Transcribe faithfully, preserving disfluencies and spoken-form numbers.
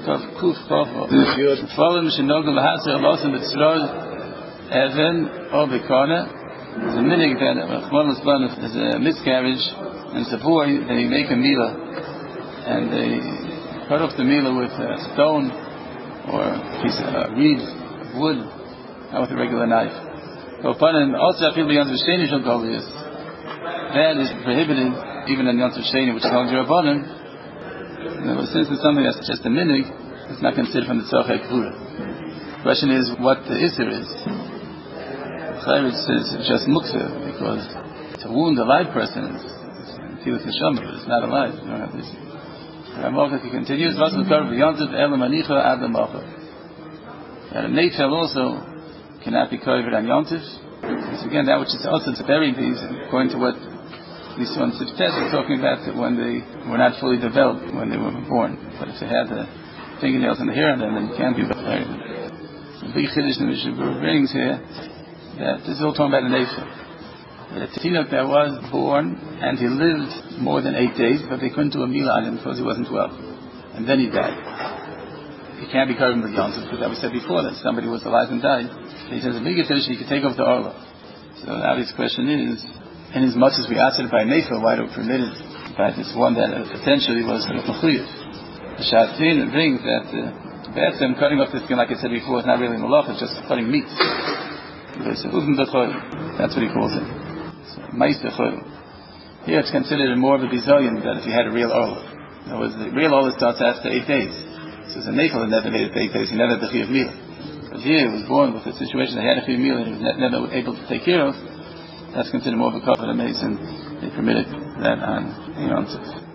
Kuf Kuf Kofo. Following Shinogel Haser lost in the Tzror Evan or Bekana. There's a minig that there's a miscarriage and it's a boy, they make a mila and they cut off the mila with a stone or a piece of uh, reed, wood, not with a regular knife. So upon an also feel the Yontif Sheni Shogolius, that is prohibited even in Yontif Sheni, which is called Jirabonim. Since it's something that's just a minig, it's not considered from the Tzorchei Kvura. The question is what the Isser is. Chayrit says it's just muktzah, because to wound a live person is Tilas Neshama, but it's not alive. You don't have this. Ramokah continues, Vasal Karv Yontif Elam Anicha Adam Mocha. And a Neitel also cannot be covered on Yontif. So again, that which is also to bury these, according to what we saw in Siftet, we're talking about that when they were not fully developed, when they were born. But if they had the fingernails and the hair on them, then you can't be buried. The big Chiddush the Mishnah brings here, that this is all talking about an Eifer. A Tinok that was born, and he lived more than eight days, but they couldn't do a meal on him because he wasn't well. And then he died. He can't be covered with Yontif, because that we said before, that somebody was alive and died. He says, a big Chiddush, he could take off the Orla. So now his question is, in as much as we asked it by Nefer, why do we permit it by this one that potentially was Mechuyev? The Shatin brings that uh, Be'etzem, cutting off the skin, like I said before, is not really malach, it's just cutting meat. That's what he calls it. So, here it's considered more of a bizayon than if you had a real orla. In other words, the real orla starts after eight days. So it's a Nefer that never made it eight days, he never had the Chiyuv Mila. But here he was born with a situation that he had a Chiyuv Mila and he was never able to take care of. That's considered more of a covenant mason. They permitted that on Yontif.